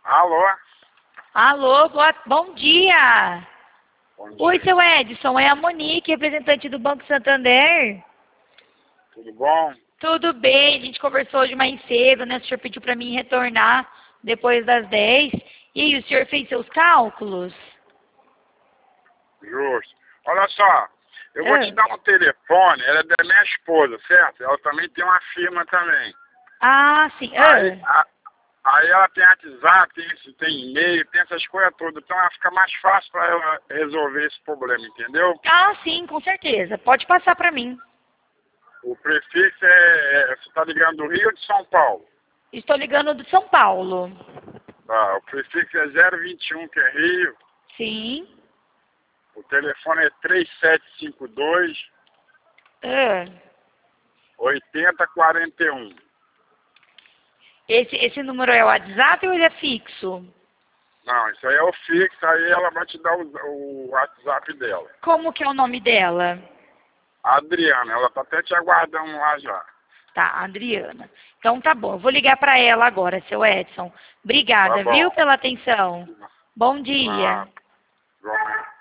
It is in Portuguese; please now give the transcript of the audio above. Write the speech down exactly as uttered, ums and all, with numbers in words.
Alô? Alô, boa, bom dia. Bom Oi, dia. seu Edson, é a Monique, representante do Banco Santander. Tudo bom? Tudo bem, a gente conversou hoje mais cedo, né? O senhor pediu para mim retornar depois das dez. E aí, o senhor fez seus cálculos? Justo. Olha só, eu vou te Ah, dar um telefone, ela é da minha esposa, certo? Ela também tem uma firma também. ah sim. Aí, Ah, a- aí ela tem WhatsApp, tem, esse- tem e-mail, tem essas coisas todas. Então ela fica mais fácil para ela resolver esse problema, entendeu? ah, sim, com certeza. Pode passar para mim. O prefixo é, é- você está ligando do Rio ou de São Paulo? Estou ligando de São Paulo. Tá, o prefixo é zero vinte e um, que é Rio. Sim. O telefone é três sete cinco dois, Ah, oito zero quatro um. esse, esse número é o WhatsApp ou ele é fixo? Não, isso aí é o fixo, aí ela vai te dar o, o WhatsApp dela. Como que é o nome dela? A Adriana, ela tá até te aguardando lá já. Tá, Adriana. Então tá bom, eu vou ligar para ela agora, seu Edson. Tá Obrigada, viu, bom. pela atenção. Bom dia. Ah, igualmente.